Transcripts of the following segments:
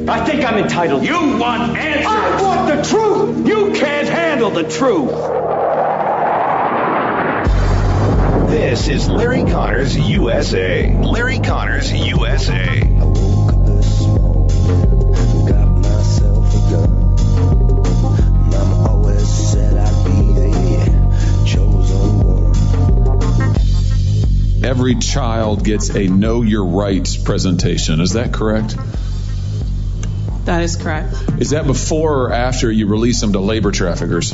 I think I'm entitled. You want answers. I want the truth. You can't handle the truth. This is Larry Connors USA. Larry Connors USA. I woke up this morning, got myself a gun. Mama always said I'd be the chosen one. Every child gets a Know Your Rights presentation. Is that correct? That is correct. Is that before or after you release them to labor traffickers?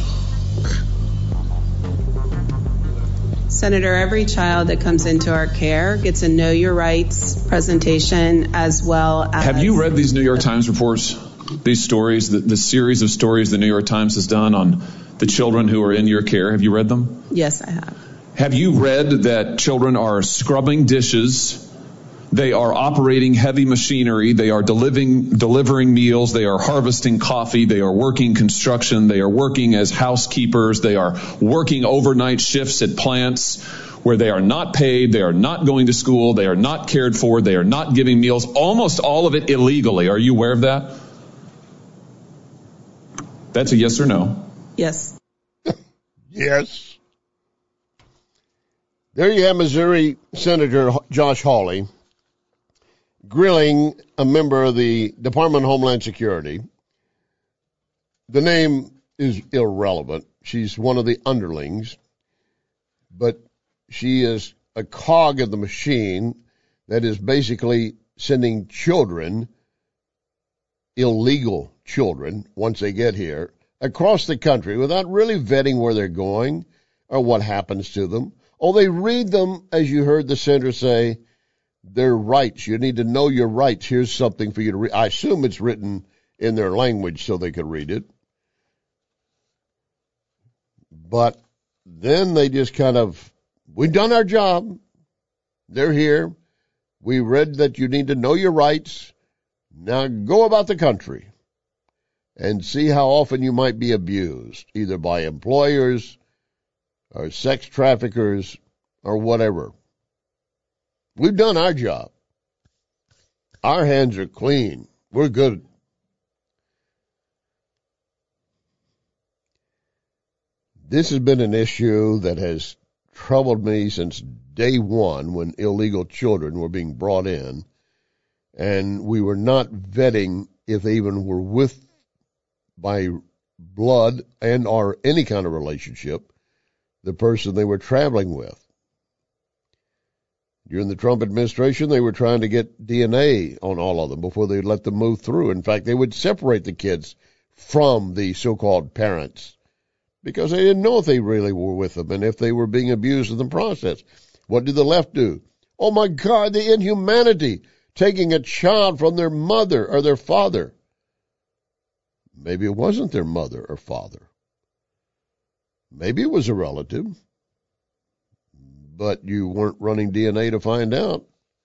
Senator, every child that comes into our care gets a Know Your Rights presentation as well as... Have you read these New York Times reports, these stories, the series of stories the New York Times has done on the children who are in your care? Have you read them? Yes, I have. Have you read that children are scrubbing dishes, they are operating heavy machinery, they are delivering meals, they are harvesting coffee, they are working construction, they are working as housekeepers, they are working overnight shifts at plants where they are not paid, they are not going to school, they are not cared for, they are not giving meals, almost all of it illegally. Are you aware of that? That's a yes or no? Yes. Yes. There you have Missouri Senator Josh Hawley grilling a member of the Department of Homeland Security. The name is irrelevant. She's one of the underlings, but she is a cog of the machine that is basically sending children, illegal children, once they get here, across the country without really vetting where they're going or what happens to them. Oh, they read them, as you heard the senator say, their rights. You need to know your rights. Here's something for you to read. I assume it's written in their language so they could read it. But then they just kind of, we've done our job. They're here. We read that you need to know your rights. Now go about the country and see how often you might be abused, either by employers or sex traffickers or whatever. We've done our job. Our hands are clean. We're good. This has been an issue that has troubled me since day one when illegal children were being brought in, and we were not vetting if they even were with by blood and or any kind of relationship the person they were traveling with. During the Trump administration, they were trying to get DNA on all of them before they let them move through. In fact, they would separate the kids from the so-called parents because they didn't know if they really were with them and if they were being abused in the process. What did the left do? Oh, my God, the inhumanity, taking a child from their mother or their father. Maybe it wasn't their mother or father. Maybe it was a relative. But you weren't running DNA to find out.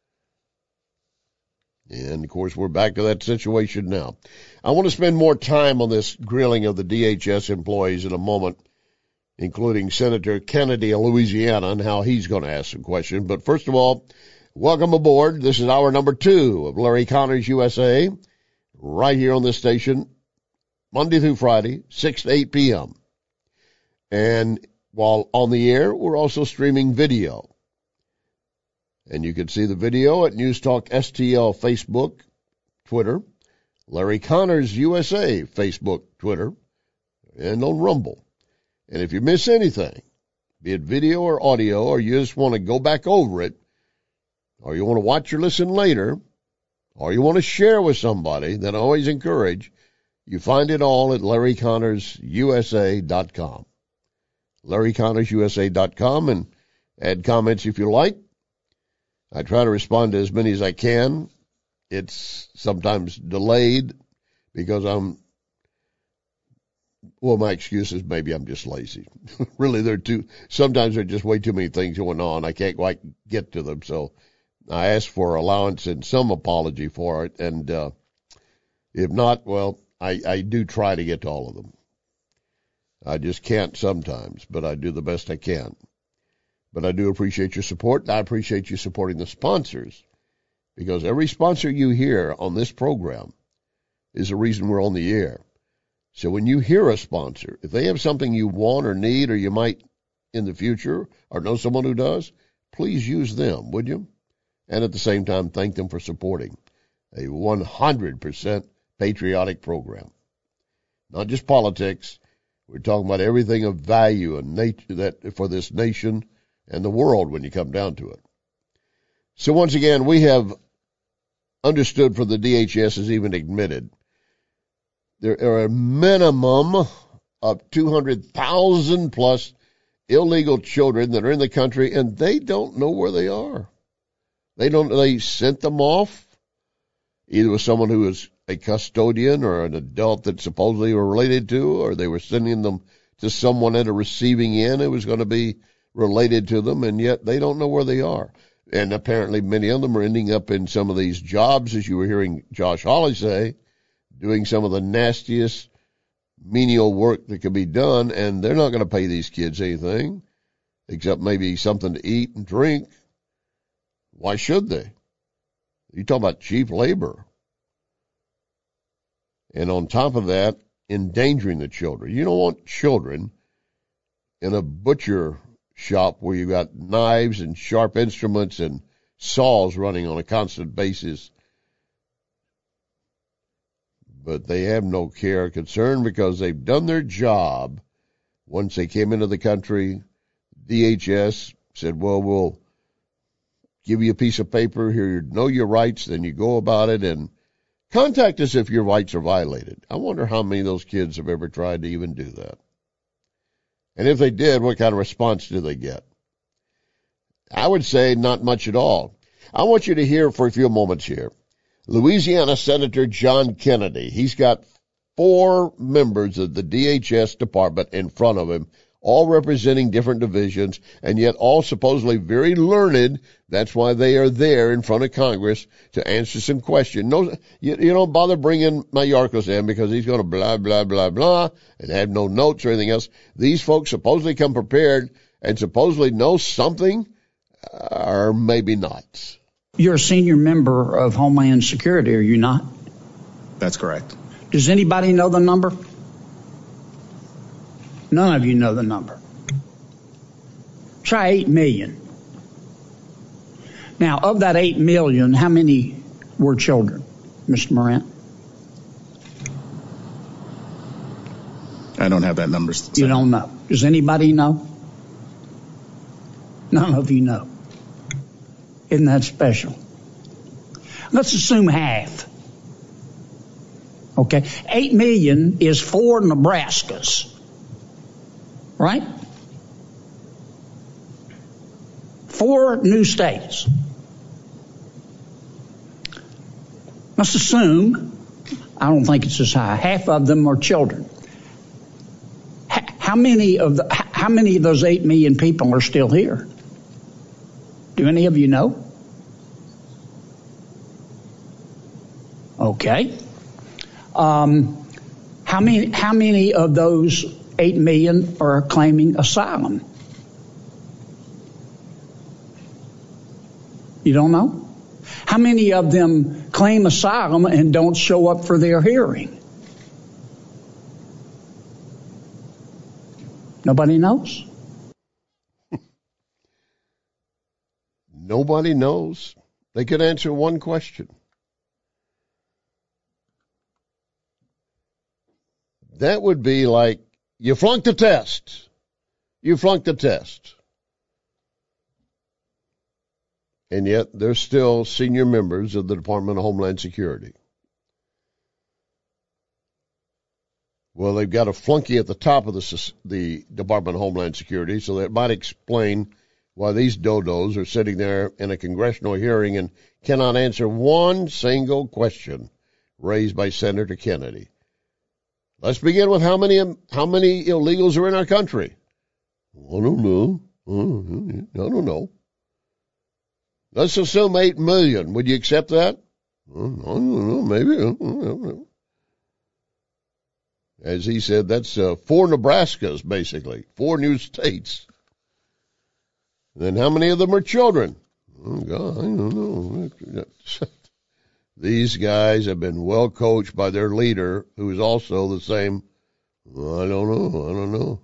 And, of course, we're back to that situation now. I want to spend more time on this grilling of the DHS employees in a moment, including Senator Kennedy of Louisiana and how he's going to ask some questions. But first of all, welcome aboard. This is hour number 2 of Larry Connors USA, right here on this station, Monday through Friday, 6 to 8 p.m. And while on the air, we're also streaming video. And you can see the video at News Talk STL Facebook, Twitter, Larry Connors USA Facebook, Twitter, and on Rumble. And if you miss anything, be it video or audio, or you just want to go back over it, or you want to watch or listen later, or you want to share with somebody, then I always encourage, you find it all at LarryConnorsUSA.com. LarryConnorsUSA.com, and add comments if you like. I try to respond to as many as I can. It's sometimes delayed because my excuse is maybe I'm just lazy. Really, sometimes there are just way too many things going on. I can't quite get to them, so I ask for allowance and some apology for it. And if not, well, I do try to get to all of them. I just can't sometimes, but I do the best I can. But I do appreciate your support. I appreciate you supporting the sponsors, because every sponsor you hear on this program is the reason we're on the air. So when you hear a sponsor, if they have something you want or need or you might in the future or know someone who does, please use them, would you? And at the same time, thank them for supporting a 100% patriotic program. Not just politics. We're talking about everything of value and nature that for this nation and the world when you come down to it. So once again, we have understood from the DHS has even admitted there are a minimum of 200,000 plus illegal children that are in the country, and they don't know where they are. They sent them off either with someone who is a custodian or an adult that supposedly were related to, or they were sending them to someone at a receiving end who was going to be related to them, and yet they don't know where they are. And apparently many of them are ending up in some of these jobs, as you were hearing Josh Hawley say, doing some of the nastiest menial work that could be done, and they're not going to pay these kids anything except maybe something to eat and drink. Why should they? You talk about cheap labor. And on top of that, endangering the children. You don't want children in a butcher shop where you got knives and sharp instruments and saws running on a constant basis. But they have no care or concern because they've done their job. Once they came into the country, DHS said, well, we'll give you a piece of paper. Here, you know your rights. Then you go about it and contact us if your rights are violated. I wonder how many of those kids have ever tried to even do that. And if they did, what kind of response do they get? I would say not much at all. I want you to hear for a few moments here. Louisiana Senator John Kennedy. He's got 4 members of the DHS department in front of him, all representing different divisions, and yet all supposedly very learned. That's why they are there in front of Congress to answer some questions. No, you don't bother bringing Mayorkas in because he's going to blah, blah, blah, blah, and have no notes or anything else. These folks supposedly come prepared and supposedly know something, or maybe not. You're a senior member of Homeland Security, are you not? That's correct. Does anybody know the number? None of you know the number. Try 8 million. Now, of that 8 million, how many were children, Mr. Morant? I don't have that number. You don't know. Does anybody know? None of you know. Isn't that special? Let's assume half. Okay. 8 million is 4 Nebraskas. Right? 4 new states. Let's assume, I don't think it's as high, half of them are children. How many of those 8 million people are still here? Do any of you know? Okay. How many of those 8 million are claiming asylum? You don't know? How many of them claim asylum and don't show up for their hearing? Nobody knows? Nobody knows. They could answer one question. That would be like, you flunked the test. You flunked the test. And yet they're still senior members of the Department of Homeland Security. Well, they've got a flunky at the top of the Department of Homeland Security, so that might explain why these dodos are sitting there in a congressional hearing and cannot answer one single question raised by Senator Kennedy. Let's begin with how many illegals are in our country. I don't know. I don't know. Let's assume 8 million. Would you accept that? I don't know. Maybe. As he said, that's 4 Nebraskas, basically. 4 new states. Then how many of them are children? Oh, God, I don't know. These guys have been well coached by their leader, who is also the same. Well, I don't know.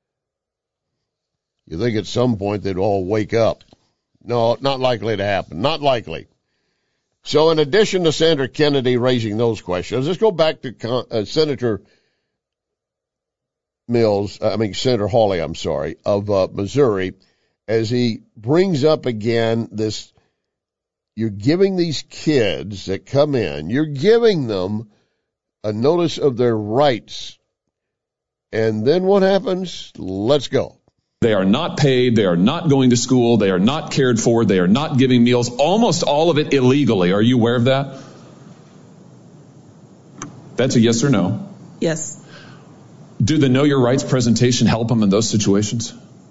You think at some point they'd all wake up. No, not likely to happen. Not likely. So in addition to Senator Kennedy raising those questions, let's go back to Senator Hawley, of Missouri, as he brings up again this, you're giving these kids that come in, you're giving them a notice of their rights. And then what happens? Let's go. They are not paid. They are not going to school. They are not cared for. They are not giving meals. Almost all of it illegally. Are you aware of that? That's a yes or no. Yes. Do the Know Your Rights presentation help them in those situations?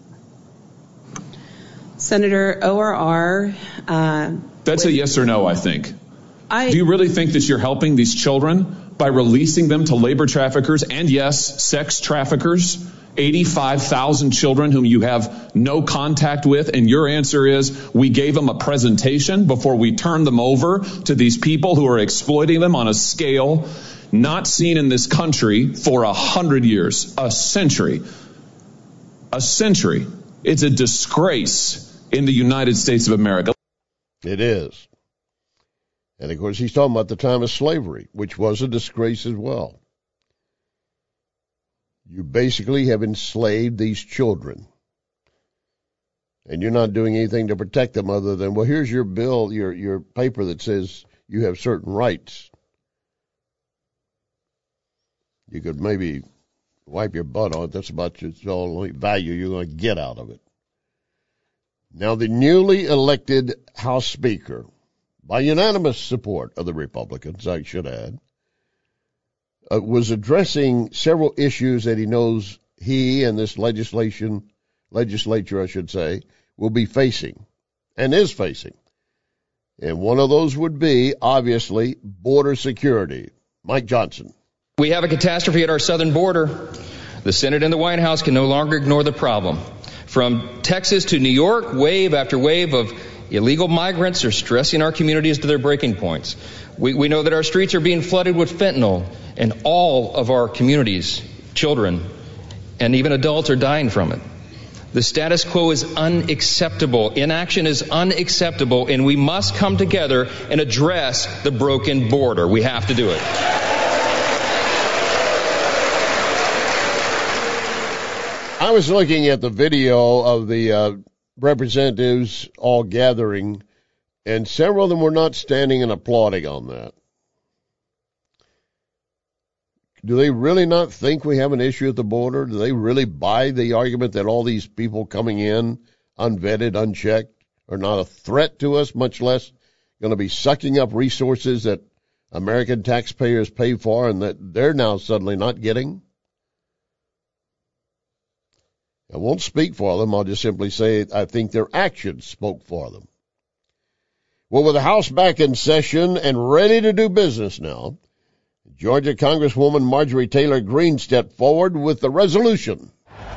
Senator ORR. That's a yes or no, I think. Do you really think that you're helping these children by releasing them to labor traffickers and, yes, sex traffickers? 85,000 children whom you have no contact with, and your answer is we gave them a presentation before we turned them over to these people who are exploiting them on a scale not seen in this country for 100 years, a century. A century. It's a disgrace in the United States of America. It is. And, of course, he's talking about the time of slavery, which was a disgrace as well. You basically have enslaved these children. And you're not doing anything to protect them other than, well, here's your bill, your paper that says you have certain rights. You could maybe wipe your butt on it. That's about the only value you're going to get out of it. Now, the newly elected House Speaker, by unanimous support of the Republicans, I should add, was addressing several issues that he knows he and this legislature, I should say, will be facing and is facing. And one of those would be, obviously, border security. Mike Johnson. We have a catastrophe at our southern border. The Senate and the White House can no longer ignore the problem. From Texas to New York, wave after wave of illegal migrants are stressing our communities to their breaking points. We know that our streets are being flooded with fentanyl, and all of our communities, children, and even adults are dying from it. The status quo is unacceptable. Inaction is unacceptable, and we must come together and address the broken border. We have to do it. I was looking at the video of the representatives all gathering, and several of them were not standing and applauding on that. Do they really not think we have an issue at the border? Do they really buy the argument that all these people coming in, unvetted, unchecked, are not a threat to us, much less going to be sucking up resources that American taxpayers pay for and that they're now suddenly not getting? I won't speak for them. I'll just simply say I think their actions spoke for them. Well, with the House back in session and ready to do business now, Georgia Congresswoman Marjorie Taylor Greene stepped forward with the resolution.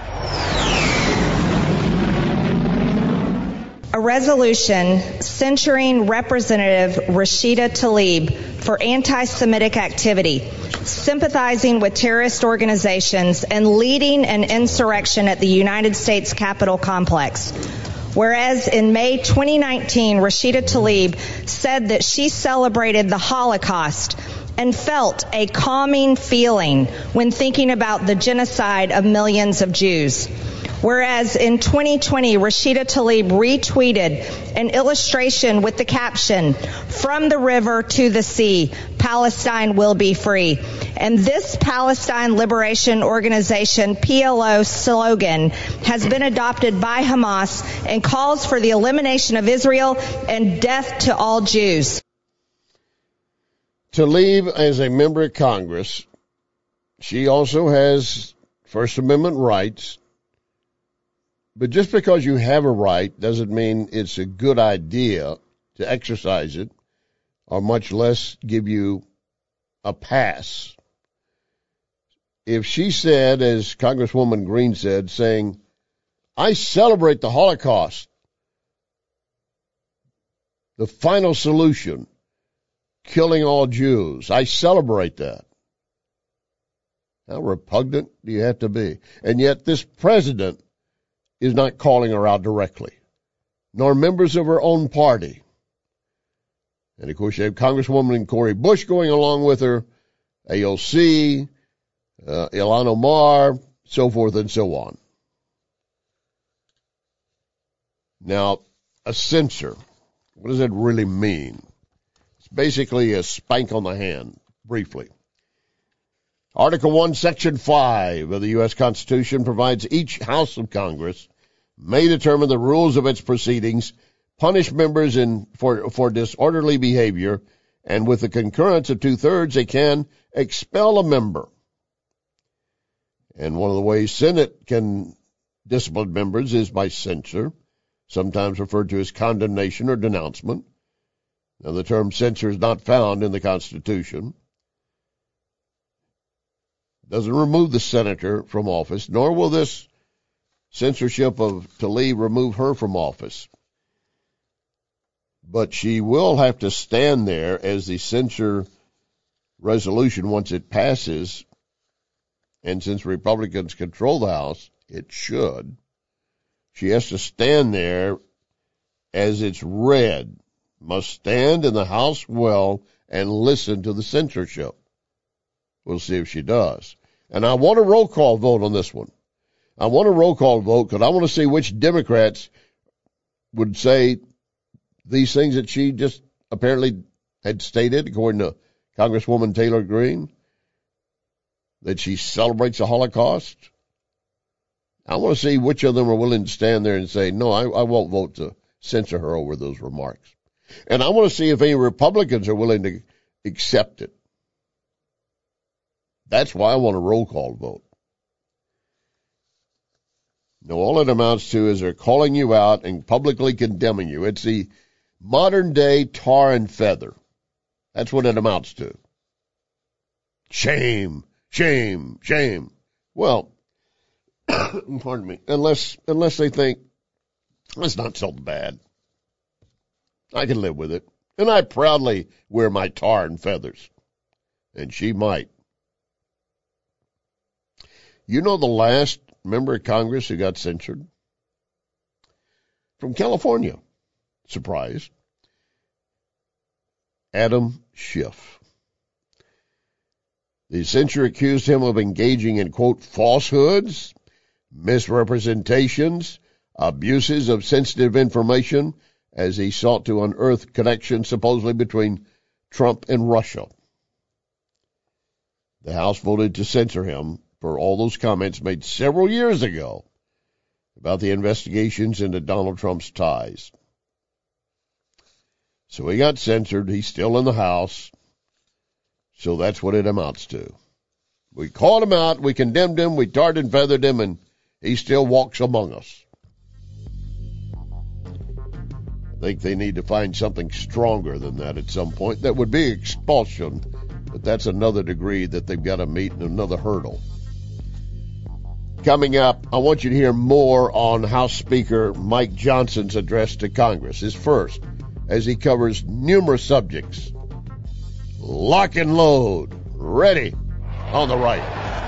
A resolution censuring Representative Rashida Tlaib for anti-Semitic activity, sympathizing with terrorist organizations, and leading an insurrection at the United States Capitol complex. Whereas in May 2019, Rashida Tlaib said that she celebrated the Holocaust and felt a calming feeling when thinking about the genocide of millions of Jews. Whereas in 2020, Rashida Tlaib retweeted an illustration with the caption, "From the river to the sea, Palestine will be free." And this Palestine Liberation Organization, PLO slogan, has been adopted by Hamas and calls for the elimination of Israel and death to all Jews. Tlaib, as a member of Congress, she also has First Amendment rights. But just because you have a right doesn't mean it's a good idea to exercise it, or much less give you a pass. If she said, as Congresswoman Greene said, saying, "I celebrate the Holocaust," the final solution, killing all Jews. I celebrate that. How repugnant do you have to be? And yet this president is not calling her out directly, nor members of her own party. And, of course, you have Congresswoman Cori Bush going along with her, AOC, Ilhan Omar, so forth and so on. Now, a censor, what does that really mean? It's basically a spank on the hand, briefly. Article 1, Section 5 of the U.S. Constitution provides each House of Congress may determine the rules of its proceedings, punish members for disorderly behavior, and with the concurrence of 2/3, they can expel a member. And one of the ways Senate can discipline members is by censure, sometimes referred to as condemnation or denouncement. Now, the term censure is not found in the Constitution. It doesn't remove the senator from office, nor will this censorship of Tlaib remove her from office. But she will have to stand there as the censure resolution, once it passes, and since Republicans control the House, it should. She has to stand there as it's read, must stand in the House well and listen to the censorship. We'll see if she does. And I want a roll call vote on this one. I want a roll call vote because I want to see which Democrats would say these things that she just apparently had stated, according to Congresswoman Taylor Greene, that she celebrates the Holocaust. I want to see which of them are willing to stand there and say, no, I won't vote to censor her over those remarks. And I want to see if any Republicans are willing to accept it. That's why I want a roll call vote. No, all it amounts to is they're calling you out and publicly condemning you. It's the modern day tar and feather. That's what it amounts to. Shame, shame, shame. Well, pardon me, unless they think it's not so bad. I can live with it. And I proudly wear my tar and feathers. And she might. You know the last member of Congress who got censured? From California. Surprise. Adam Schiff. The censure accused him of engaging in, quote, falsehoods, misrepresentations, abuses of sensitive information as he sought to unearth connections supposedly between Trump and Russia. The House voted to censor him for all those comments made several years ago about the investigations into Donald Trump's ties. So he got censored. He's still in the House. So that's what it amounts to. We called him out, we condemned him, we tarred and feathered him, and he still walks among us. I think they need to find something stronger than that at some point. That would be expulsion, but that's another degree that they've got to meet and another hurdle. Coming up, I want you to hear more on House Speaker Mike Johnson's address to Congress. His first, as he covers numerous subjects. Lock and load. Ready on the right.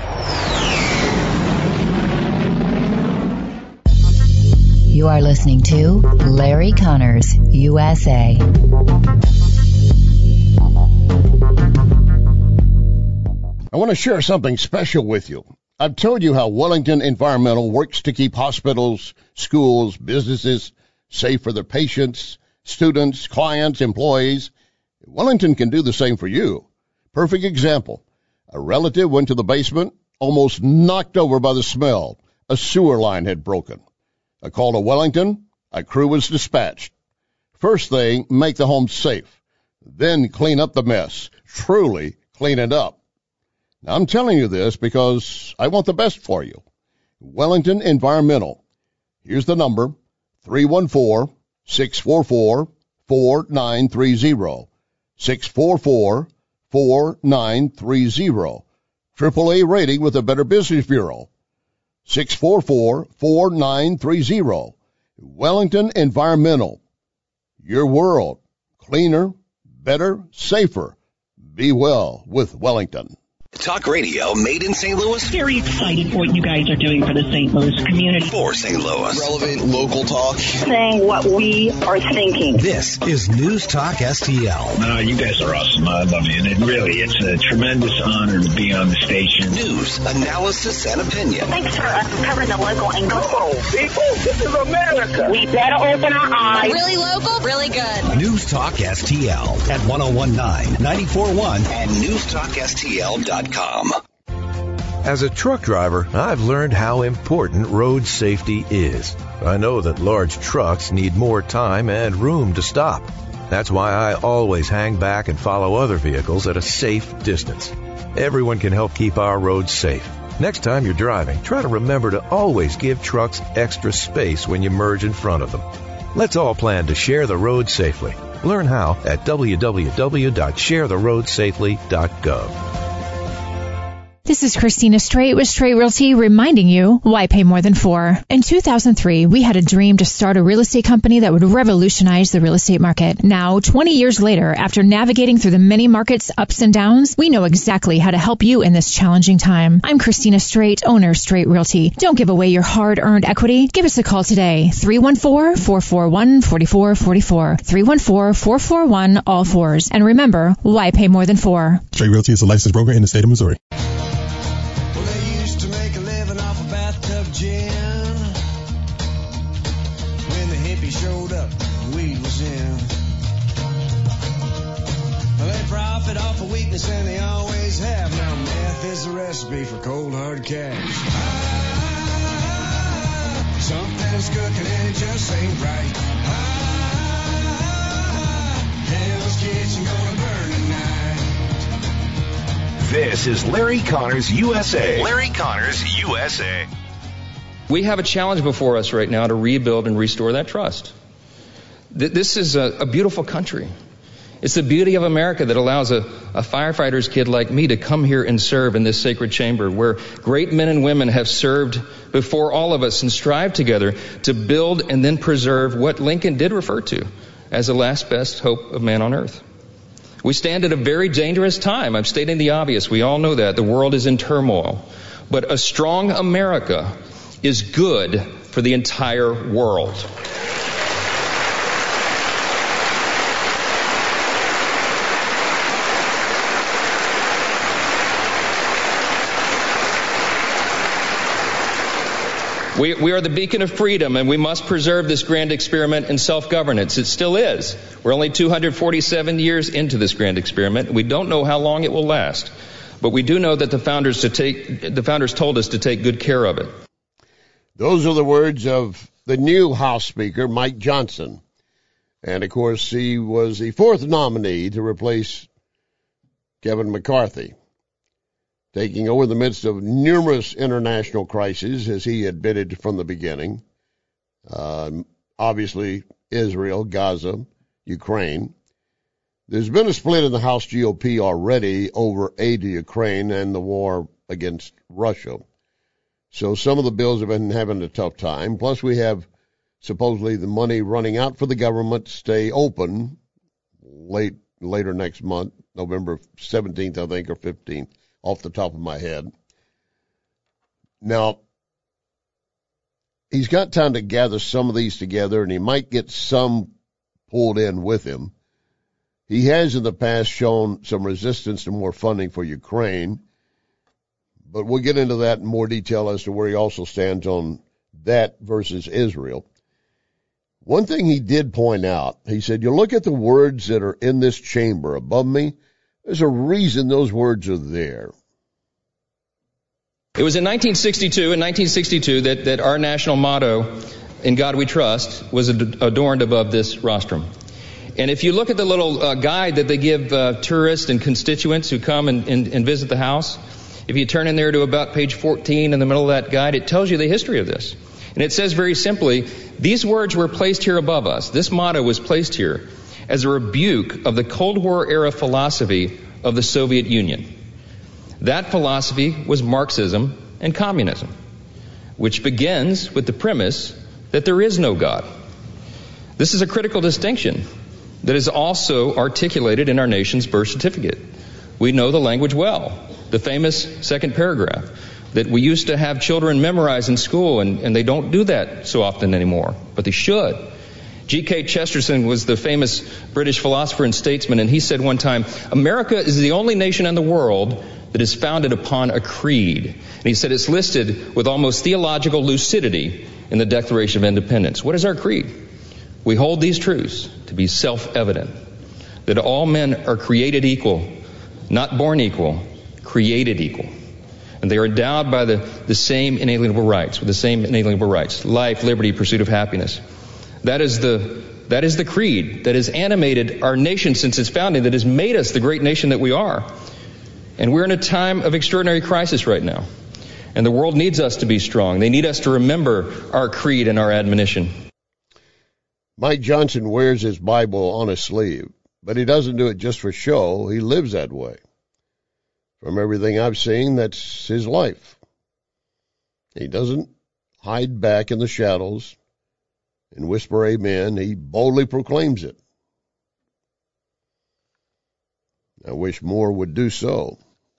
You are listening to Larry Connors, USA. I want to share something special with you. I've told you how Wellington Environmental works to keep hospitals, schools, businesses safe for their patients, students, clients, employees. Wellington can do the same for you. Perfect example. A relative went to the basement, almost knocked over by the smell. A sewer line had broken. A call to Wellington, a crew was dispatched. First thing, make the home safe. Then clean up the mess. Truly clean it up. Now, I'm telling you this because I want the best for you. Wellington Environmental. Here's the number, 314-644-4930. 644-4930. AAA rating with the Better Business Bureau. 644-4930. Wellington Environmental. Your world. Cleaner, better, safer. Be well with Wellington. Talk radio made in St. Louis. Very excited for what you guys are doing for the St. Louis community. For St. Louis. Relevant local talk. Saying what we are thinking. This is News Talk STL. You guys are awesome. I love you. And it's a tremendous honor to be on the station. News, analysis, and opinion. Thanks for covering the local angle. Oh, people, this is America. We better open our eyes. Really local, really good. News Talk STL at 1019, 94.1 and newstalkstl.com. As a truck driver, I've learned how important road safety is. I know that large trucks need more time and room to stop. That's why I always hang back and follow other vehicles at a safe distance. Everyone can help keep our roads safe. Next time you're driving, try to remember to always give trucks extra space when you merge in front of them. Let's all plan to share the road safely. Learn how at www.sharetheroadsafely.gov. This is Christina Straight with Straight Realty reminding you why pay more than four. In 2003, we had a dream to start a real estate company that would revolutionize the real estate market. Now, 20 years later, after navigating through the many market's ups and downs, we know exactly how to help you in this challenging time. I'm Christina Straight, owner of Straight Realty. Don't give away your hard-earned equity. Give us a call today, 314-441-4444, 314-441-all-fours. And remember, why pay more than four? Straight Realty is a licensed broker in the state of Missouri. And they always have. Now meth is the recipe for cold hard cash. Something's cooking and it just ain't right. Hell's Kitchen gonna burn tonight. This is Larry Connors USA. Larry Connors USA. We have a challenge before us right now to rebuild and restore that trust. This is a beautiful country. It's the beauty of America that allows a firefighter's kid like me to come here and serve in this sacred chamber where great men and women have served before all of us and strive together to build and then preserve what Lincoln did refer to as the last best hope of man on earth. We stand at a very dangerous time. I'm stating the obvious. We all know that. The world is in turmoil. But a strong America is good for the entire world. We are the beacon of freedom, and we must preserve this grand experiment in self-governance. It still is. We're only 247 years into this grand experiment. We don't know how long it will last, but we do know that the founders told us to take good care of it. Those are the words of the new House Speaker, Mike Johnson. And, of course, he was the fourth nominee to replace Kevin McCarthy, taking over the midst of numerous international crises, as he admitted from the beginning. Obviously, Israel, Gaza, Ukraine. There's been a split in the House GOP already over aid to Ukraine and the war against Russia. So some of the bills have been having a tough time. Plus, we have supposedly the money running out for the government to stay open later next month, November 17th, I think, or 15th. Off the top of my head. Now, he's got time to gather some of these together, and he might get some pulled in with him. He has in the past shown some resistance to more funding for Ukraine, but we'll get into that in more detail as to where he also stands on that versus Israel. One thing he did point out, he said, you look at the words that are in this chamber above me, there's a reason those words are there. It was in 1962 that our national motto, "In God We Trust," was adorned above this rostrum. And if you look at the little guide that they give tourists and constituents who come and visit the house, if you turn in there to about page 14 in the middle of that guide, it tells you the history of this. And it says very simply, these words were placed here above us. This motto was placed here as a rebuke of the Cold War era philosophy of the Soviet Union. That philosophy was Marxism and communism, which begins with the premise that there is no God. This is a critical distinction that is also articulated in our nation's birth certificate. We know the language well. The famous second paragraph that we used to have children memorize in school, and they don't do that so often anymore, but they should. G.K. Chesterton was the famous British philosopher and statesman, and he said one time, America is the only nation in the world that is founded upon a creed. And he said it's listed with almost theological lucidity in the Declaration of Independence. What is our creed? We hold these truths to be self-evident, that all men are created equal, not born equal, created equal. And they are endowed by the same inalienable rights, with the same inalienable rights: life, liberty, pursuit of happiness. That is the creed that has animated our nation since its founding, that has made us the great nation that we are. And we're in a time of extraordinary crisis right now. And the world needs us to be strong. They need us to remember our creed and our admonition. Mike Johnson wears his Bible on his sleeve, but he doesn't do it just for show. He lives that way. From everything I've seen, that's his life. He doesn't hide back in the shadows and whisper amen. He boldly proclaims it. I wish more would do so.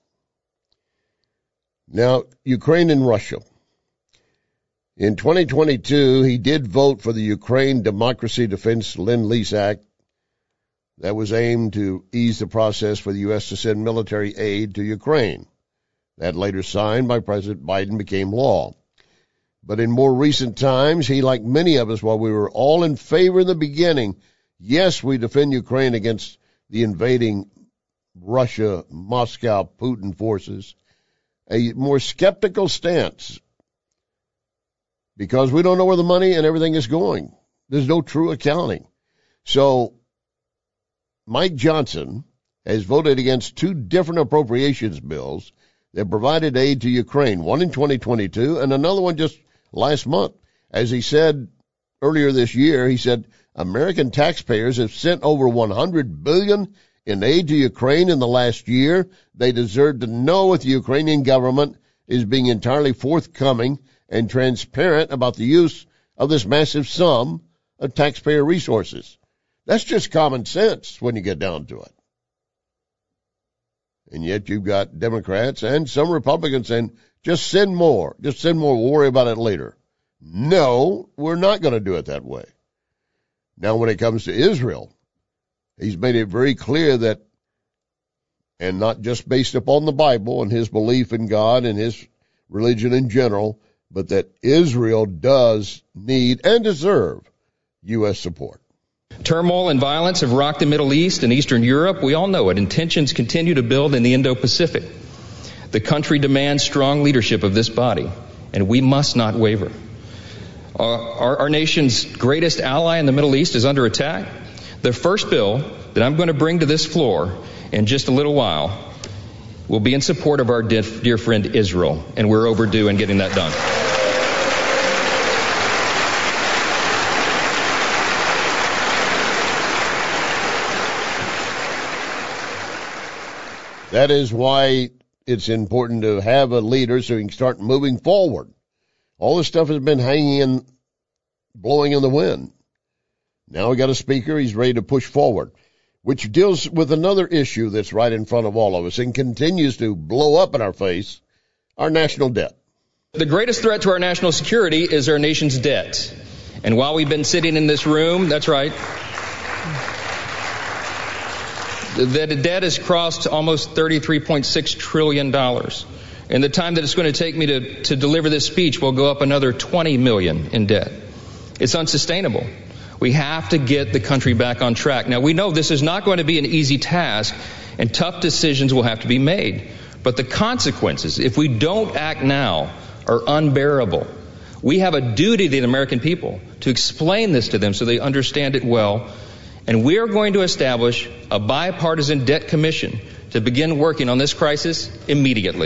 Now, Ukraine and Russia. In 2022, he did vote for the Ukraine Democracy Defense Lend-Lease Act that was aimed to ease the process for the U.S. to send military aid to Ukraine. That later signed by President Biden became law. But in more recent times, he, like many of us, while we were all in favor in the beginning, yes, we defend Ukraine against the invading Russia, Moscow, Putin forces, a more skeptical stance because we don't know where the money and everything is going. There's no true accounting. So Mike Johnson has voted against two different appropriations bills that provided aid to Ukraine, one in 2022 and another one just last month. As he said earlier this year, he said American taxpayers have sent over $100 billion in aid to Ukraine in the last year. They deserve to know if the Ukrainian government is being entirely forthcoming and transparent about the use of this massive sum of taxpayer resources. That's just common sense when you get down to it. And yet you've got Democrats and some Republicans saying, just send more. Just send more. We'll worry about it later. No, we're not going to do it that way. Now, when it comes to Israel, he's made it very clear that, and not just based upon the Bible and his belief in God and his religion in general, but that Israel does need and deserve U.S. support. Turmoil and violence have rocked the Middle East and Eastern Europe. We all know it, and tensions continue to build in the Indo-Pacific. The country demands strong leadership of this body, and we must not waver. Our nation's greatest ally in the Middle East is under attack. The first bill that I'm going to bring to this floor in just a little while will be in support of our dear friend Israel, and we're overdue in getting that done. That is why it's important to have a leader so he can start moving forward. All this stuff has been hanging in, blowing in the wind. Now we got a speaker, he's ready to push forward, which deals with another issue that's right in front of all of us and continues to blow up in our face, our national debt. The greatest threat to our national security is our nation's debt. And while we've been sitting in this room, that's right, the debt has crossed almost $33.6 trillion. In the time that it's going to take me to deliver this speech, we'll go up another $20 million in debt. It's unsustainable. We have to get the country back on track. Now, we know this is not going to be an easy task, and tough decisions will have to be made. But the consequences, if we don't act now, are unbearable. We have a duty to the American people to explain this to them so they understand it well. And we are going to establish a bipartisan debt commission to begin working on this crisis immediately.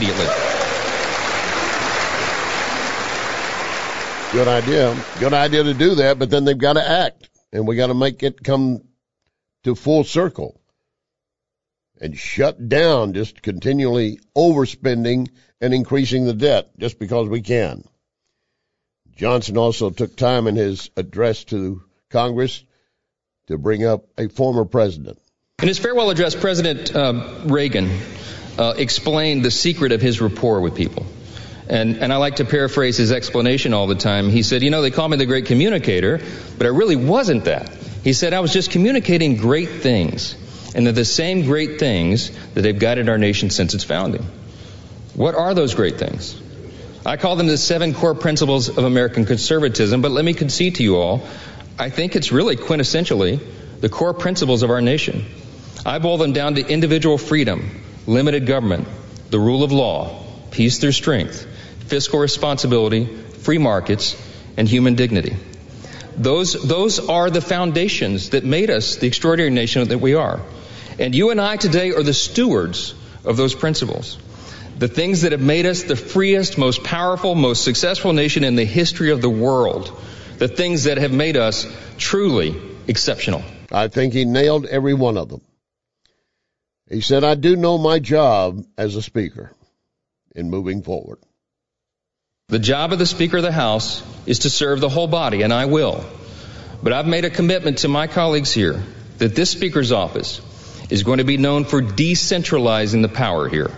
Good idea. Good idea to do that, but then they've got to act, and we got to make it come to full circle and shut down just continually overspending and increasing the debt just because we can. Johnson also took time in his address to Congress to bring up a former president. In his farewell address, President Reagan explained the secret of his rapport with people. And I like to paraphrase his explanation all the time. He said, they call me the great communicator, but I really wasn't that. He said, I was just communicating great things. And they're the same great things that have guided our nation since its founding. What are those great things? I call them the 7 core principles of American conservatism, but let me concede to you all, I think it's really quintessentially the core principles of our nation. I boil them down to individual freedom, limited government, the rule of law, peace through strength, fiscal responsibility, free markets, and human dignity. Those are the foundations that made us the extraordinary nation that we are. And you and I today are the stewards of those principles. The things that have made us the freest, most powerful, most successful nation in the history of the world. The things that have made us truly exceptional. I think he nailed every one of them. He said, I do know my job as a speaker in moving forward. The job of the Speaker of the House is to serve the whole body, and I will. But I've made a commitment to my colleagues here that this Speaker's office is going to be known for decentralizing the power here.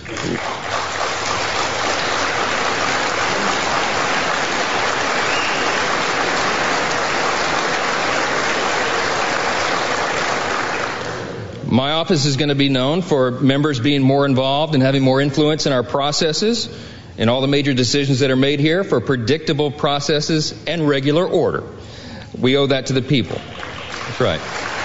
My office is going to be known for members being more involved and having more influence in our processes and all the major decisions that are made here, for predictable processes and regular order. We owe that to the people. That's right.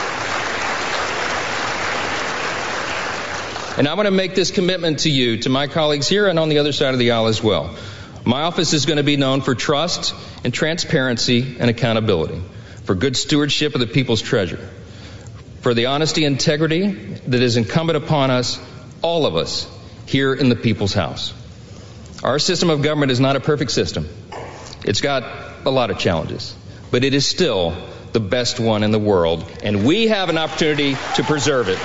And I want to make this commitment to you, to my colleagues here and on the other side of the aisle as well. My office is going to be known for trust and transparency and accountability, for good stewardship of the people's treasure, for the honesty and integrity that is incumbent upon us, all of us, here in the People's House. Our system of government is not a perfect system. It's got a lot of challenges, but it is still the best one in the world, and we have an opportunity to preserve it.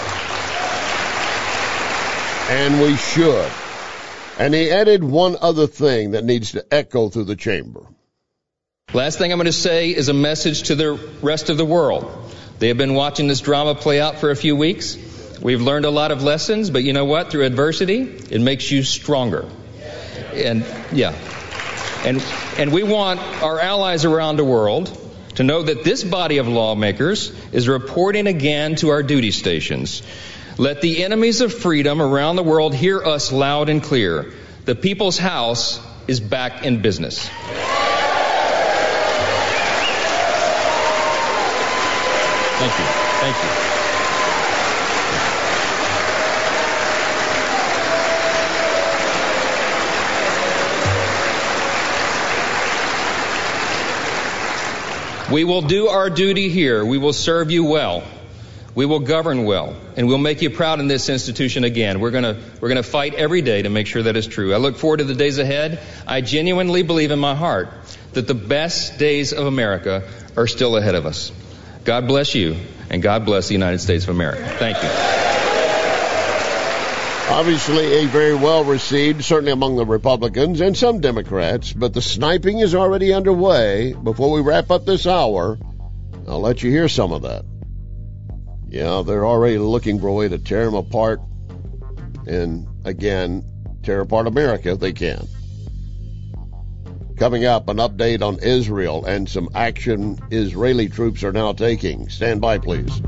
And we should. And he added one other thing that needs to echo through the chamber. Last thing I'm going to say is a message to the rest of the world. They have been watching this drama play out for a few weeks. We've learned a lot of lessons, but you know what? Through adversity, it makes you stronger. And we want our allies around the world to know that this body of lawmakers is reporting again to our duty stations. Let the enemies of freedom around the world hear us loud and clear. The People's House is back in business. Thank you. Thank you. We will do our duty here. We will serve you well. We will govern well, and we'll make you proud in this institution again. We're going to fight every day to make sure that is true. I look forward to the days ahead. I genuinely believe in my heart that the best days of America are still ahead of us. God bless you, and God bless the United States of America. Thank you. Obviously, a very well received, certainly among the Republicans and some Democrats, but the sniping is already underway. Before we wrap up this hour, I'll let you hear some of that. Yeah, they're already looking for a way to tear them apart and, again, tear apart America if they can. Coming up, an update on Israel and some action Israeli troops are now taking. Stand by, please.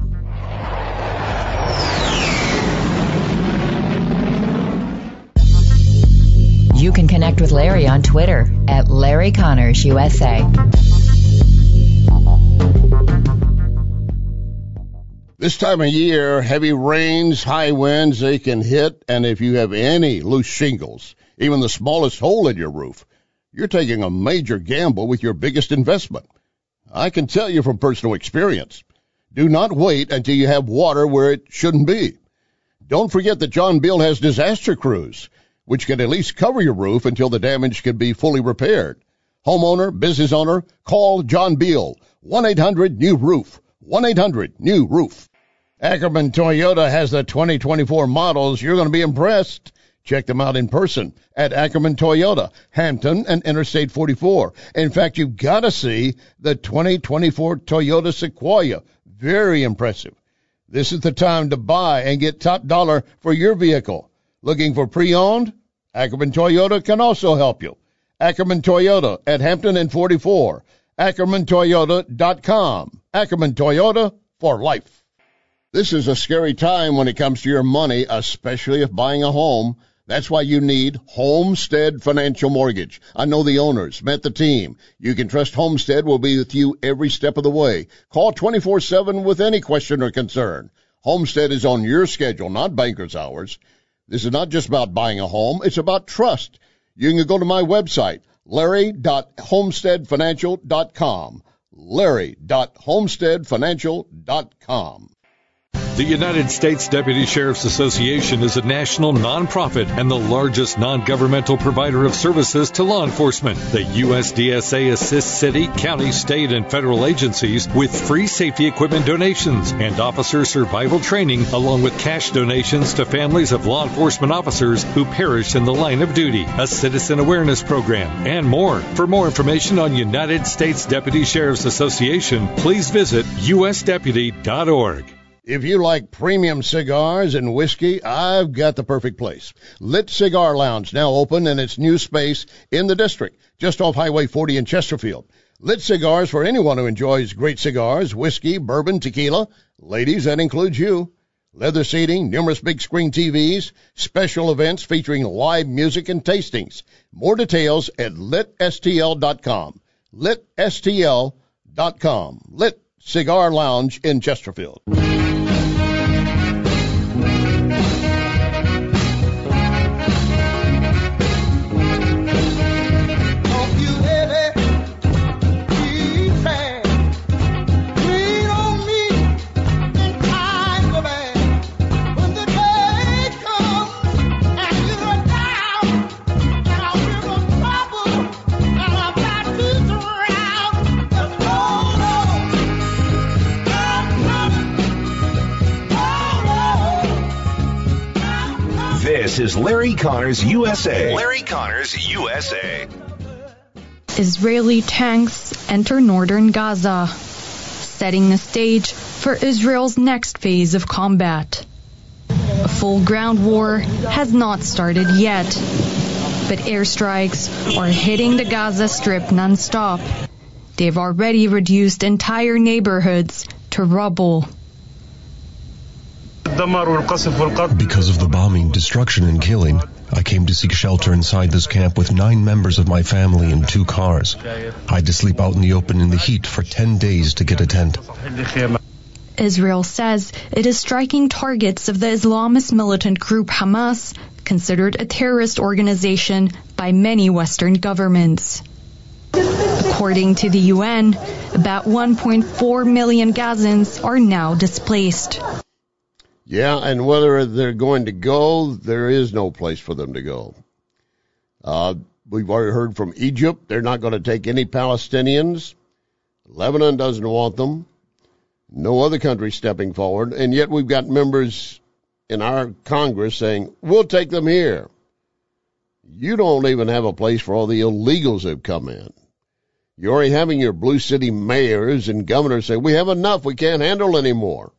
You can connect with Larry on Twitter at Larry Connors USA. This time of year, heavy rains, high winds, they can hit, and if you have any loose shingles, even the smallest hole in your roof, you're taking a major gamble with your biggest investment. I can tell you from personal experience. Do not wait until you have water where it shouldn't be. Don't forget that John Beal has disaster crews, which can at least cover your roof until the damage can be fully repaired. Homeowner, business owner, call John Beal, 1-800-NEW-ROOF, 1-800-NEW-ROOF. Ackerman Toyota has the 2024 models. You're going to be impressed. Check them out in person at Ackerman Toyota, Hampton and Interstate 44. In fact, you've got to see the 2024 Toyota Sequoia. Very impressive. This is the time to buy and get top dollar for your vehicle. Looking for pre-owned? Ackerman Toyota can also help you. Ackerman Toyota at Hampton and 44. AckermanToyota.com. Ackerman Toyota for life. This is a scary time when it comes to your money, especially if buying a home. That's why you need Homestead Financial Mortgage. I know the owners, met the team. You can trust Homestead will be with you every step of the way. Call 24/7 with any question or concern. Homestead is on your schedule, not banker's hours. This is not just about buying a home. It's about trust. You can go to my website, larry.homesteadfinancial.com. larry.homesteadfinancial.com. The United States Deputy Sheriff's Association is a national nonprofit and the largest non-governmental provider of services to law enforcement. The USDSA assists city, county, state, and federal agencies with free safety equipment donations and officer survival training, along with cash donations to families of law enforcement officers who perished in the line of duty, a citizen awareness program, and more. For more information on United States Deputy Sheriff's Association, please visit usdeputy.org. If you like premium cigars and whiskey, I've got the perfect place. Lit Cigar Lounge, now open in its new space in the district, just off Highway 40 in Chesterfield. Lit Cigars for anyone who enjoys great cigars, whiskey, bourbon, tequila. Ladies, that includes you. Leather seating, numerous big screen TVs, special events featuring live music and tastings. More details at litstl.com. litstl.com. Lit Cigar Lounge in Chesterfield. This is Larry Connors USA. Larry Connors USA. Israeli tanks enter northern Gaza, setting the stage for Israel's next phase of combat. A full ground war has not started yet, but airstrikes are hitting the Gaza Strip nonstop. They've already reduced entire neighborhoods to rubble. Because of the bombing, destruction, and killing, I came to seek shelter inside this camp with 9 members of my family in 2 cars. I had to sleep out in the open in the heat for 10 days to get a tent. Israel says it is striking targets of the Islamist militant group Hamas, considered a terrorist organization by many Western governments. According to the UN, about 1.4 million Gazans are now displaced. Yeah, and whether they're going to go, there is no place for them to go. We've already heard from Egypt. They're not going to take any Palestinians. Lebanon doesn't want them. No other country stepping forward. And yet we've got members in our Congress saying, we'll take them here. You don't even have a place for all the illegals that have come in. You're already having your blue city mayors and governors say, we have enough. We can't handle anymore.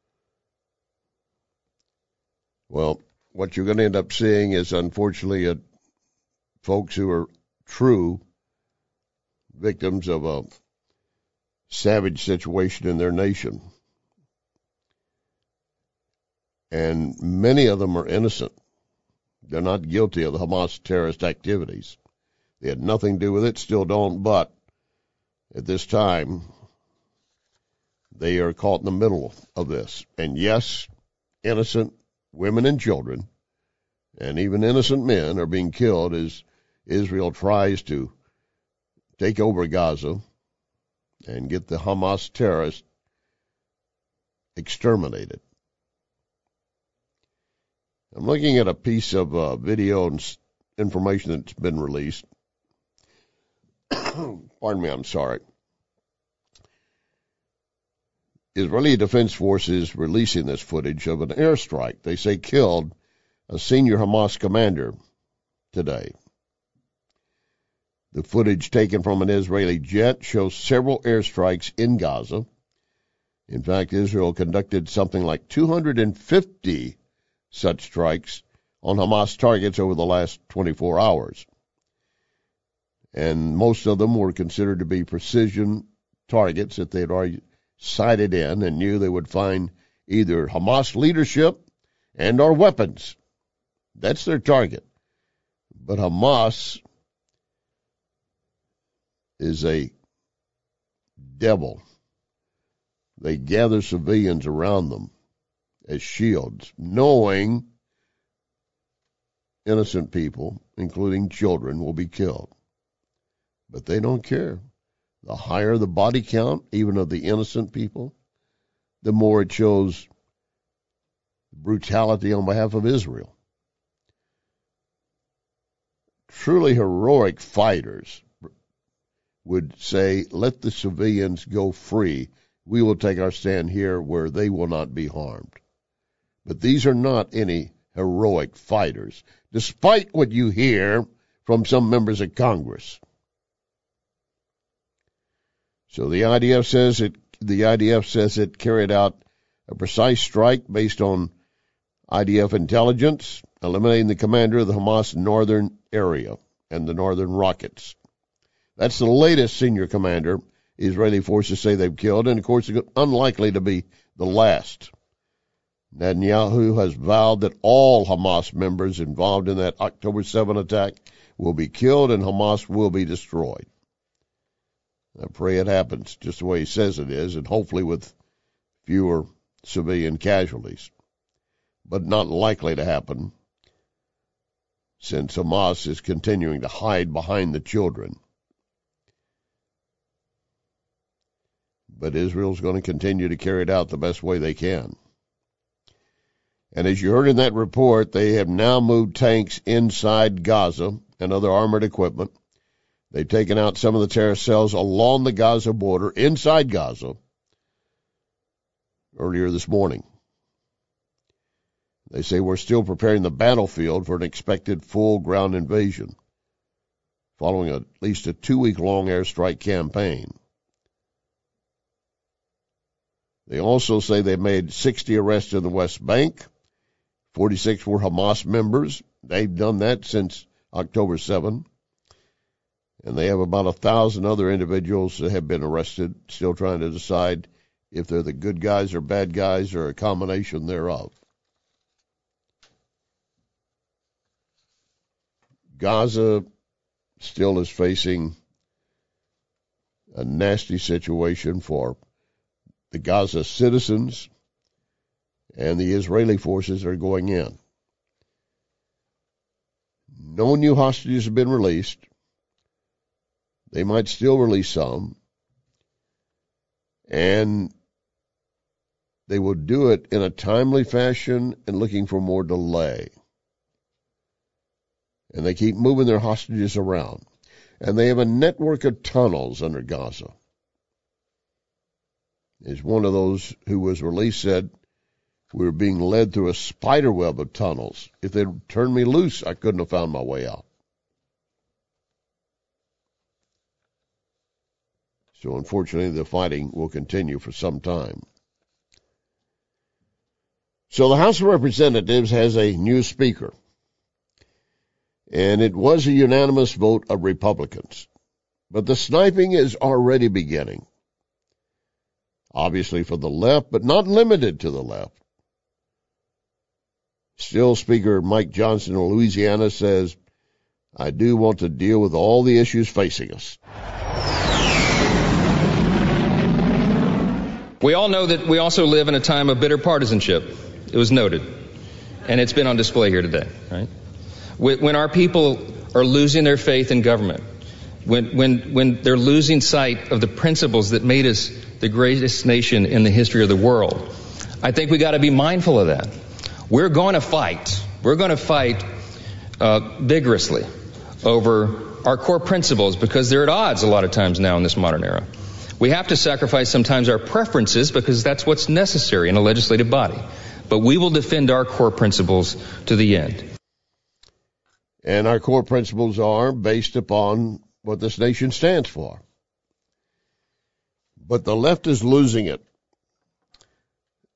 Well, what you're going to end up seeing is, unfortunately, folks who are true victims of a savage situation in their nation. And many of them are innocent. They're not guilty of the Hamas terrorist activities. They had nothing to do with it, still don't, but at this time, they are caught in the middle of this. And yes, innocent women and children, and even innocent men, are being killed as Israel tries to take over Gaza and get the Hamas terrorists exterminated. I'm looking at a piece of video and information that's been released. Pardon me, I'm sorry. Israeli Defense Forces releasing this footage of an airstrike they say killed a senior Hamas commander today. The footage taken from an Israeli jet shows several airstrikes in Gaza. In fact, Israel conducted something like 250 such strikes on Hamas targets over the last 24 hours. And most of them were considered to be precision targets that they had already sighted in and knew they would find either Hamas leadership and or weapons. That's their target. But Hamas is a devil. They gather civilians around them as shields, knowing innocent people, including children, will be killed. But they don't care. The higher the body count, even of the innocent people, the more it shows brutality on behalf of Israel. Truly heroic fighters would say, let the civilians go free. We will take our stand here where they will not be harmed. But these are not any heroic fighters, despite what you hear from some members of Congress. So the IDF says it carried out a precise strike based on IDF intelligence, eliminating the commander of the Hamas northern area and the northern rockets. That's the latest senior commander Israeli forces say they've killed, and of course it's unlikely to be the last. Netanyahu has vowed that all Hamas members involved in that October 7 attack will be killed and Hamas will be destroyed. I pray it happens just the way he says it is, and hopefully with fewer civilian casualties. But not likely to happen, since Hamas is continuing to hide behind the children. But Israel's going to continue to carry it out the best way they can. And as you heard in that report, they have now moved tanks inside Gaza and other armored equipment. They've taken out some of the terrorist cells along the Gaza border, inside Gaza, earlier this morning. They say we're still preparing the battlefield for an expected full ground invasion, following at least a 2-week-long airstrike campaign. They also say they made 60 arrests in the West Bank. 46 were Hamas members. They've done that since October 7. And they have about 1,000 other individuals that have been arrested, still trying to decide if they're the good guys or bad guys or a combination thereof. Gaza still is facing a nasty situation for the Gaza citizens, and the Israeli forces are going in. No new hostages have been released. They might still release some, and they will do it in a timely fashion and looking for more delay. And they keep moving their hostages around. And they have a network of tunnels under Gaza. As one of those who was released said, we were being led through a spider web of tunnels. If they'd turned me loose, I couldn't have found my way out. So unfortunately, the fighting will continue for some time. So the House of Representatives has a new speaker. And it was a unanimous vote of Republicans. But the sniping is already beginning. Obviously for the left, but not limited to the left. Still, Speaker Mike Johnson of Louisiana says, I do want to deal with all the issues facing us. We all know that we also live in a time of bitter partisanship. It was noted. And it's been on display here today, right? When our people are losing their faith in government, when they're losing sight of the principles that made us the greatest nation in the history of the world, I think we got to be mindful of that. We're going to fight. We're going to fight vigorously over our core principles because they're at odds a lot of times now in this modern era. We have to sacrifice sometimes our preferences because that's what's necessary in a legislative body. But we will defend our core principles to the end. And our core principles are based upon what this nation stands for. But the left is losing it.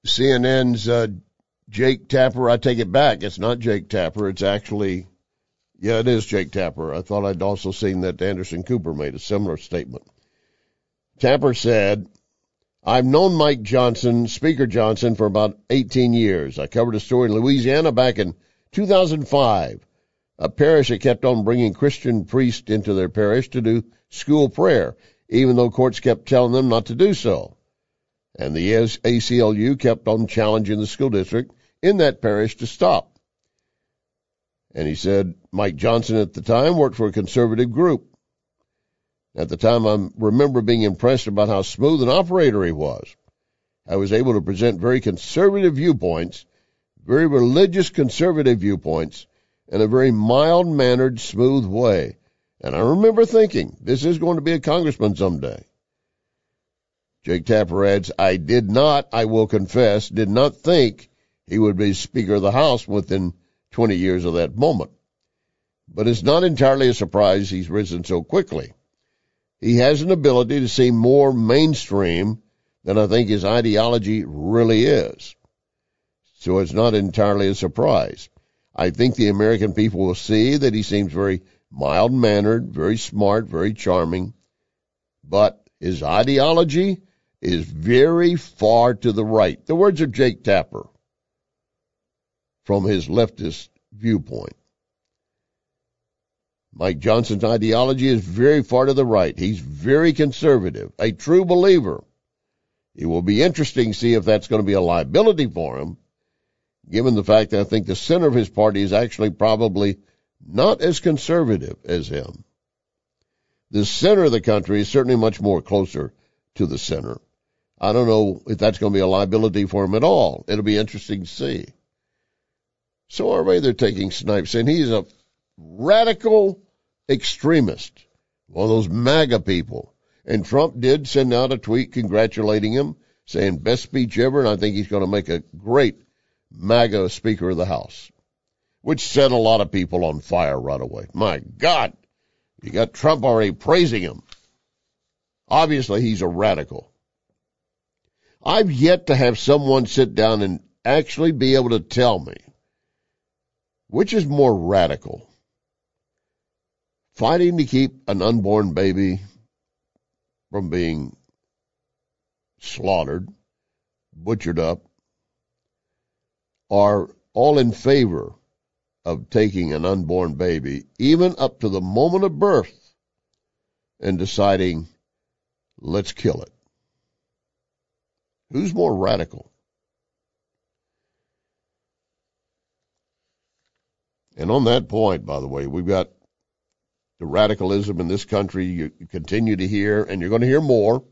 CNN's Jake Tapper, I take it back. It's not Jake Tapper. It's actually, yeah, it is Jake Tapper. I thought I'd also seen that Anderson Cooper made a similar statement. Tapper said, I've known Mike Johnson, Speaker Johnson, for about 18 years. I covered a story in Louisiana back in 2005, a parish that kept on bringing Christian priests into their parish to do school prayer, even though courts kept telling them not to do so. And the ACLU kept on challenging the school district in that parish to stop. And he said Mike Johnson at the time worked for a conservative group. At the time, I remember being impressed about how smooth an operator he was. I was able to present very conservative viewpoints, very religious conservative viewpoints, in a very mild-mannered, smooth way. And I remember thinking, this is going to be a congressman someday. Jake Tapper adds, I will confess, did not think he would be Speaker of the House within 20 years of that moment. But it's not entirely a surprise he's risen so quickly. He has an ability to seem more mainstream than I think his ideology really is. So it's not entirely a surprise. I think the American people will see that he seems very mild-mannered, very smart, very charming, but his ideology is very far to the right. The words of Jake Tapper from his leftist viewpoint. Mike Johnson's ideology is very far to the right. He's very conservative, a true believer. It will be interesting to see if that's going to be a liability for him, given the fact that I think the center of his party is actually probably not as conservative as him. The center of the country is certainly much more closer to the center. I don't know if that's going to be a liability for him at all. It'll be interesting to see. So already they're taking Snipes, and he's a radical extremist, one of those MAGA people. And Trump did send out a tweet congratulating him, saying best speech ever, and I think he's going to make a great MAGA Speaker of the House, which set a lot of people on fire right away. My God, you got Trump already praising him. Obviously, he's a radical. I've yet to have someone sit down and actually be able to tell me which is more radical. Fighting to keep an unborn baby from being slaughtered, butchered up, are all in favor of taking an unborn baby, even up to the moment of birth, and deciding, let's kill it. Who's more radical? And on that point, by the way, we've got the radicalism in this country you continue to hear, and you're going to hear more.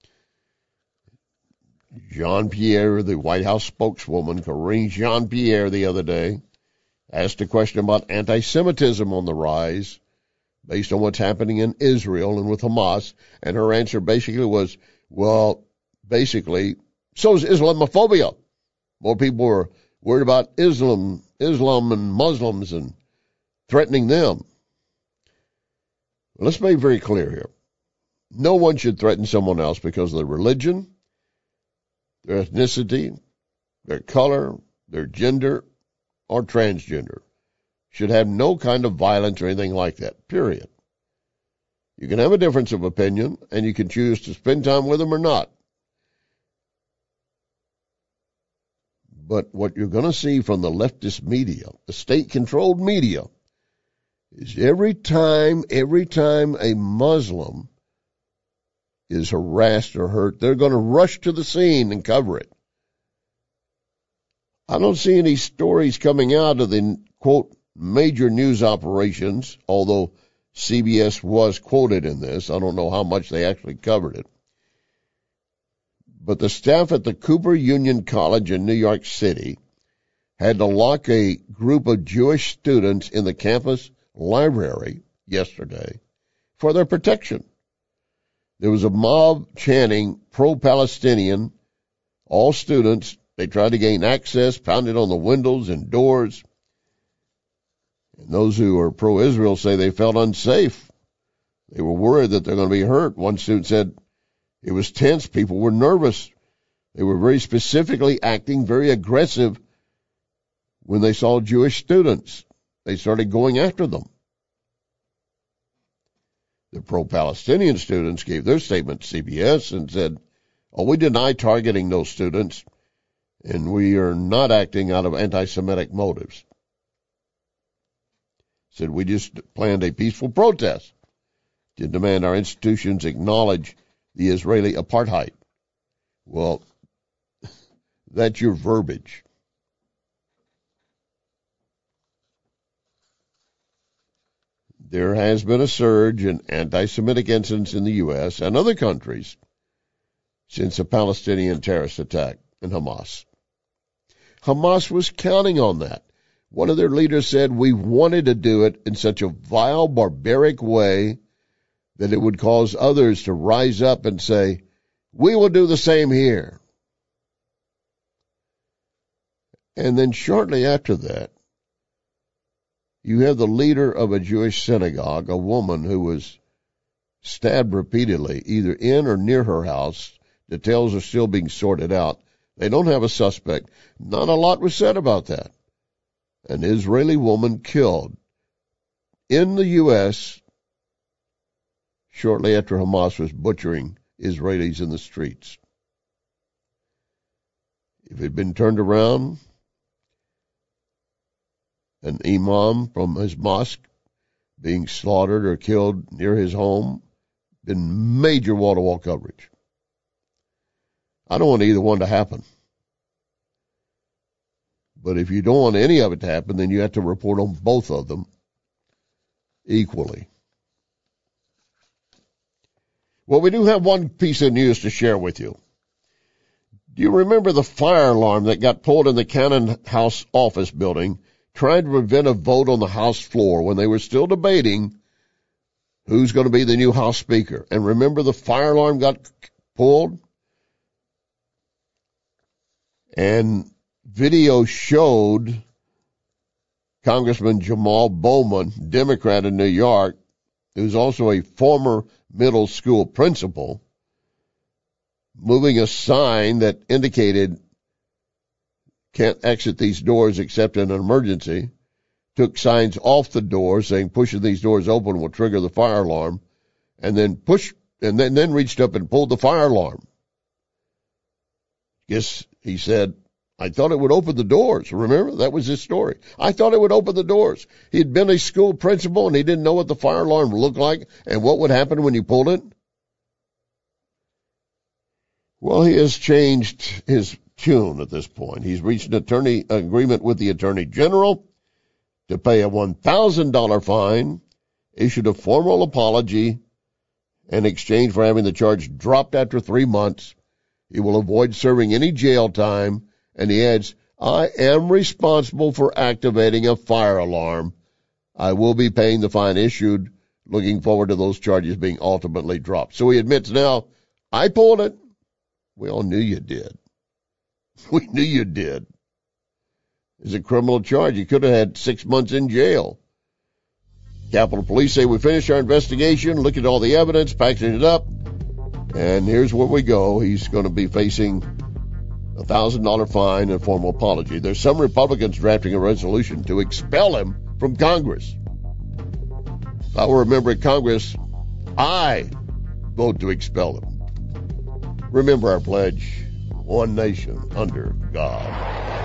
Jean-Pierre, the White House spokeswoman, Karine Jean-Pierre, the other day, asked a question about anti-Semitism on the rise based on what's happening in Israel and with Hamas, and her answer basically was, well, basically, so is Islamophobia. More people are worried about Islam and Muslims and threatening them. Let's be very clear here. No one should threaten someone else because of their religion, their ethnicity, their color, their gender, or transgender. Should have no kind of violence or anything like that, period. You can have a difference of opinion, and you can choose to spend time with them or not. But what you're going to see from the leftist media, the state-controlled media, is every time a Muslim is harassed or hurt, they're going to rush to the scene and cover it. I don't see any stories coming out of the, quote, major news operations, although CBS was quoted in this. I don't know how much they actually covered it. But the staff at the Cooper Union College in New York City had to lock a group of Jewish students in the campus library yesterday for their protection. There was a mob chanting pro-Palestinian, all students. They tried to gain access, pounded on the windows and doors. And those who are pro-Israel say they felt unsafe. They were worried that they're going to be hurt. One student said it was tense. People were nervous. They were very specifically acting very aggressive when they saw Jewish students. They started going after them. The pro-Palestinian students gave their statement to CBS and said, we deny targeting those students, and we are not acting out of anti-Semitic motives. Said we just planned a peaceful protest to demand our institutions acknowledge the Israeli apartheid. Well, that's your verbiage. There has been a surge in anti-Semitic incidents in the U.S. and other countries since the Palestinian terrorist attack in Hamas. Hamas was counting on that. One of their leaders said, we wanted to do it in such a vile, barbaric way that it would cause others to rise up and say, we will do the same here. And then shortly after that, you have the leader of a Jewish synagogue, a woman who was stabbed repeatedly, either in or near her house. Details are still being sorted out. They don't have a suspect. Not a lot was said about that. An Israeli woman killed in the U.S. shortly after Hamas was butchering Israelis in the streets. If it had been turned around, an imam from his mosque being slaughtered or killed near his home, been major wall-to-wall coverage. I don't want either one to happen. But if you don't want any of it to happen, then you have to report on both of them equally. Well, we do have one piece of news to share with you. Do you remember the fire alarm that got pulled in the Cannon House office building, trying to prevent a vote on the House floor when they were still debating who's going to be the new House Speaker? And remember the fire alarm got pulled? And video showed Congressman Jamal Bowman, Democrat in New York, who's also a former middle school principal, moving a sign that indicated can't exit these doors except in an emergency, took signs off the doors saying pushing these doors open will trigger the fire alarm, and then then reached up and pulled the fire alarm. Yes, he said, I thought it would open the doors. Remember? That was his story. I thought it would open the doors. He'd been a school principal and he didn't know what the fire alarm looked like and what would happen when you pulled it. Well, he has changed his tune at this point. He's reached an agreement with the Attorney General to pay a $1,000 fine, issued a formal apology in exchange for having the charge dropped after 3 months. He will avoid serving any jail time, and he adds, I am responsible for activating a fire alarm. I will be paying the fine issued, looking forward to those charges being ultimately dropped. So he admits now, I pulled it. We all knew you did. We knew you did. It's a criminal charge. You could have had 6 months in jail. Capitol Police say we finished our investigation, looked at all the evidence, packaging it up, and here's where we go. He's going to be facing a $1,000 fine and a formal apology. There's some Republicans drafting a resolution to expel him from Congress. If I were a member of Congress, I vote to expel him. Remember our pledge, one nation under God.